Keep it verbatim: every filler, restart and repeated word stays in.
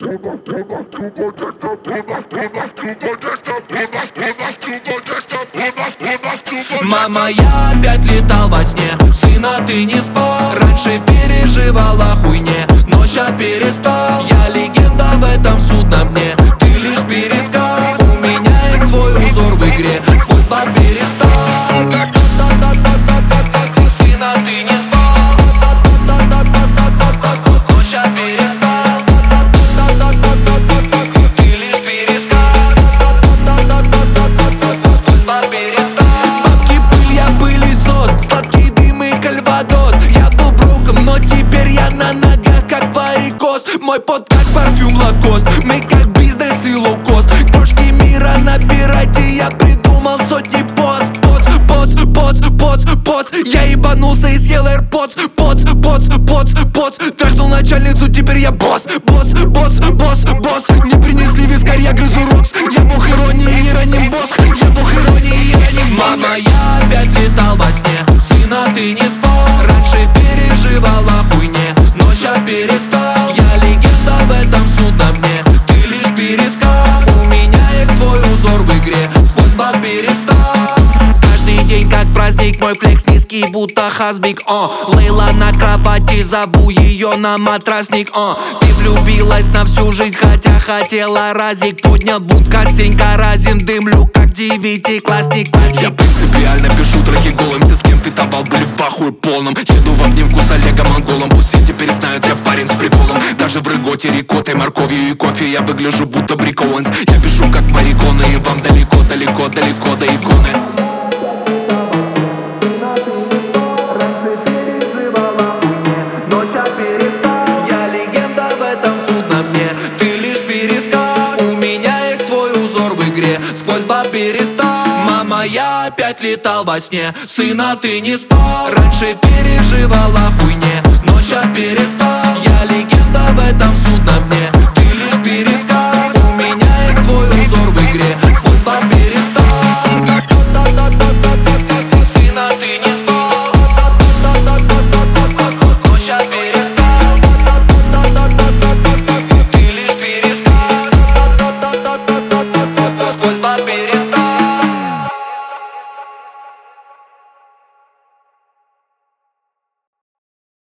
Мама, я опять летал во сне, сына, ты не спал. Раньше переживал о хуйне, но ща перестал. Я легенда в этом судном дне, ты лишь пересказ. У меня есть свой узор в игре, сквозь баб перестал. Сына, ты не спал, но ща перестал. Ты лишь пересказ, сквозь баб перестал. Бабки, пыль, я пылесос, сладкий дым и кальвадос. Я был броком, но теперь я на ногах, как варикоз. Мой пот как парфюм Лакост, мы как бизнес и лоукост. Крошки мира набирайте, я придумал сотни поц. Поц, поц, поц, поц, поц. Я ебанулся и съел AirPods. Поц, поц, поц, поц. Трахнул начальницу, теперь я босс. Босс, босс, босс, босс. Не принесли вискарь, я грызу рокс. Я бог иронии, Ироним босс. Я бог иронии, Ироним босс. Мама, я опять летал во сне, сына, ты не спал. Раньше переживал о хуйне, но ща перестал. Я легенда в этом судном дне, ты лишь пересказ. У меня есть свой узор в игре, сквозь баб перестал. Каждый день как праздник, мой флекс низкий, будто хазбик. О, Лейла на кровати, зову ее на матрасник. О, ты влюбилась на всю жизнь, хотя хотела разик. Поднял бунт, как Сенька Разин, дымлю, как девятиклассник. Я принципиально пишу треки голым. Все, с кем ты табал, были в ахуе полном. Еду в обнимку с Олегом Монголом. Пусть все теперь знают, я парень с приколом. Даже в рыготе, рикотой, морковью и кофе я выгляжу будто брикоуэнс. Я пишу как мариконы, и вам далеко, далеко, далеко до иконы. Я легенда в этом судном дне, ты лишь пересказ. У меня есть свой узор в игре, сквозь баб перестал. Мама, я опять летал во сне, сына, ты не спал. Раньше переживал о хуйне, но ща перестал. Я легенда в этом судном дне,